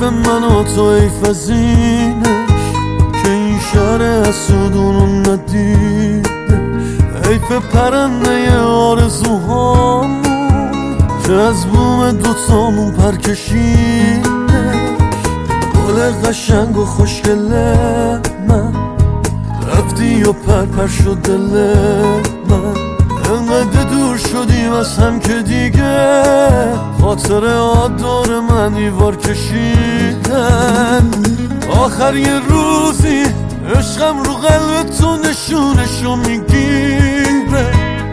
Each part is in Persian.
به من و تو ایف از اینش که این شهر اسودونو ندیده، ایف پرنده آرزوهامون که از بوم دوتامون پر کشیده. گل قشنگ و خوشگل من رفتی و پر شد دل من، انقدر دور شدیم از هم که دیگه خاطر آدار من دیوار کشیدن. آخر یه روزی عشقم رو قلب تو نشونشو میگیره،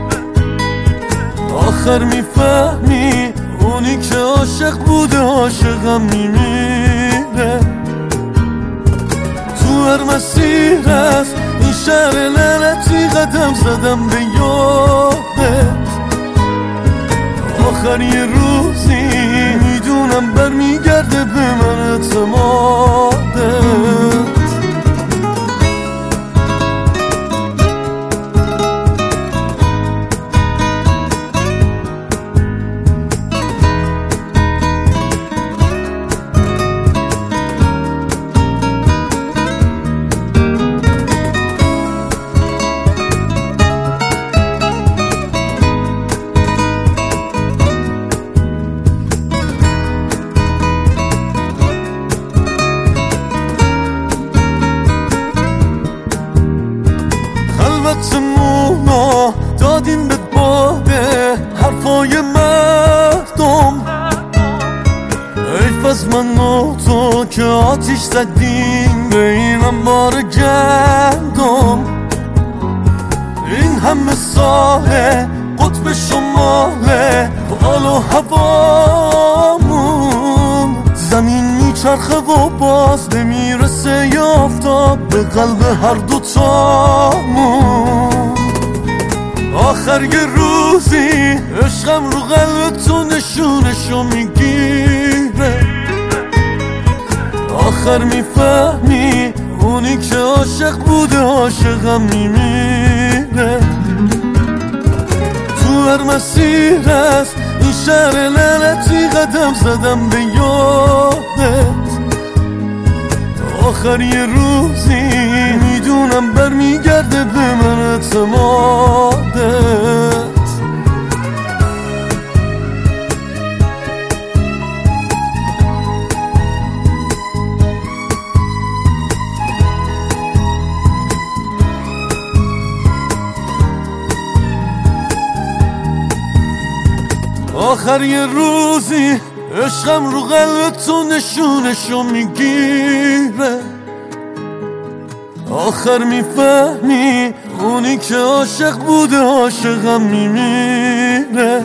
آخر میفهمی اونی که عاشق بوده عاشقم میمیره. تو هر مسیر از این شهر لعنتی قدم زدم به یادت، آخر یه روزی میدونم برمیگرده به من اعتمادت. خلوتمونا دادیم به باده حرفای مردم، ایف از من و تو که آتیش زدیم به این انبار گندم. این همه ساله قطب شماله حال و هوامون، زمین میچرخه و باز نمیرسه یا آفتاب به قلب هر دوتامون. آخر یه روزی عشقم رو قلب تو نشونشو میگیره، آخر میفهمی اونی که عاشق بوده عاشقم میمیره. تو هر مسیر از این شهر لعنتی قدم زدم به یادت، آخر یه روزی میدونم برمیگرده به من اعتمادت. آخر یه روزی عشقم رو قلب تو نشونشو میگیره، آخر میفهمی اونی که عاشق بوده عاشقم میمیره.